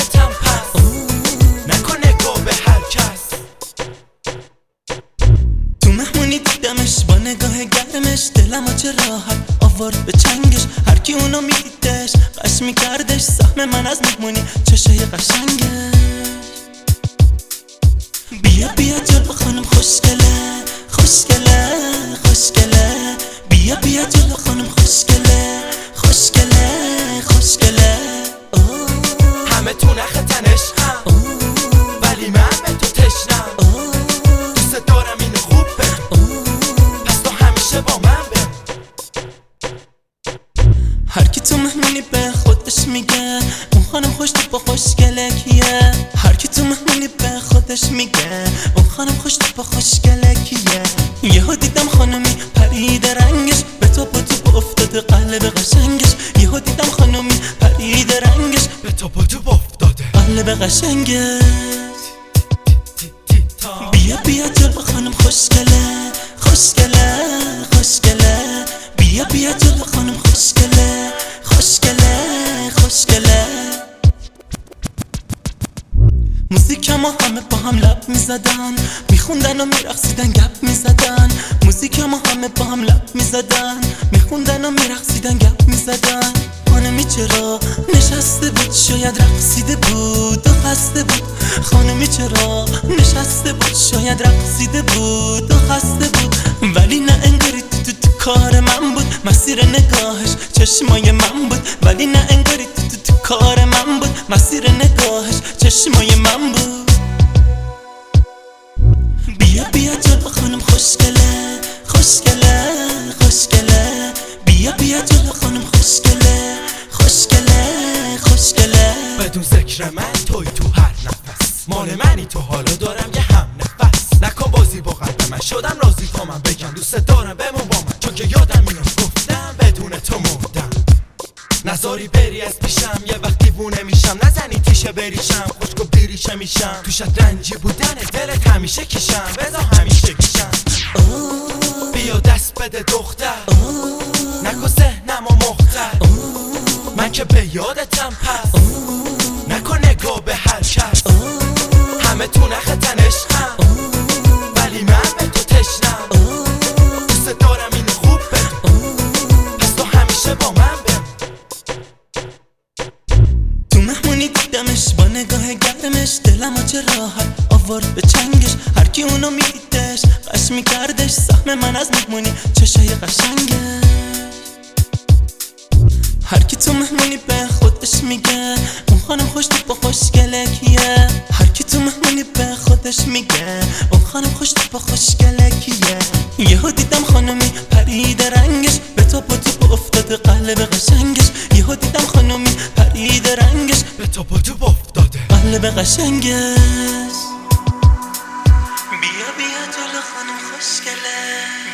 یادتم پس نکن نگاه به هر کس. تو مهمونی دیدمش با نگاه گرمش، دلمو چه راحت آورد به چنگش. هرکی اونو میدیدش قش میکردش، سهم من از مهمونی چشای قشنگش. بیا بیا جلو خانم خوشگله خوشگله خوشگله، بیا بیا جلو خانم خوشگله خوشگله خوشگله. همه تو نخ تنشم ولی من به تو تشنم. دوست دارم اینو خوب بگو پس تو همیشه با من بمون. هرکی تو مهمونی به خودش میگه اون خانم خوش تو خوشگله کیه. هرکی تو مهمونی به خودش میگه اون خانم خوش تو خوشگله کیه. یهو دیدم خانمی پرید رنگش، به تو افتاده قلب قشنگش. یهو دیدم خانمی پرید رنگش، به تو افتاده قلب قشنگش. بیا بیا جلو خانم خوشگله خوشگله خوشگله، بیا بیا جلو خانم خوشگله خوشگله خوشگله. موزیکمو همه با هم لب میزدن، میخوندن و میرقصیدن گپ میزدن. موزیکمو همه با هم لب میزدن، میخوندن و میرقصیدن گپ میزدن. خانمی چرا نشسته بود، شاید رقصیده بود و خسته بود. خانمی چرا نشسته بود، شاید رقصیده بود و خسته بود. ولی نه انگاری تو کار من بود، مسیر نگاهش چشمای من بود. ولی نه انگاری تو کار من بود، مسیر نگاهش چشمای من بود. بیا بیا جلو خانم خوشگله خوشگله خوشگله، بیا بیا جلو خانم خوشگله خوشگله خوشگله. بدون ذکر من توی تو هر نفس، مال منی تو حالا دارم یه هم نفس. نکن بازی با قلب من، شدم راضی تا من بگم دوست دارم بمون با من. چون که یادم میاد گفتم بدون تو مردم. نذاری بری از پیشم، یه وقت دیوونه میشم. نزنی تیشه بریشم، خشک و بیریشه میشم. توشت رنجی بودن دلت همیشه کشم، بذار همیشه کشم. بیا دست بده دختر، نکن ذهنم و مختر. من که به یادتم پس نکن نگاه به هر کس. همه تو نخ تنشم ولی من به تو تشنم. دوست دارم اینو خوب بگو پس تو همیشه با من بمون. تو مهمونی دیدمش با نگاه گرمش، دلمو چه راحت آورد به چنگش. هرکی اونو میدیدش قش میکردش، سهم من از مهمونی چشای قشنگش. هرکی تو مهمونی به خودش میگه اون خانم خوش تو خوشگله کیه. هرکی تو مهمونی به خودش میگه اون خانم خوش تو خوشگله کیه. یهو دیدم خانمی پرید رنگش، به تو افتاده قلب قشنگش. یهو دیدم خانمی پرید رنگش، به تو افتاده قلب قشنگش. بیا بیا جلو خانم خوشگله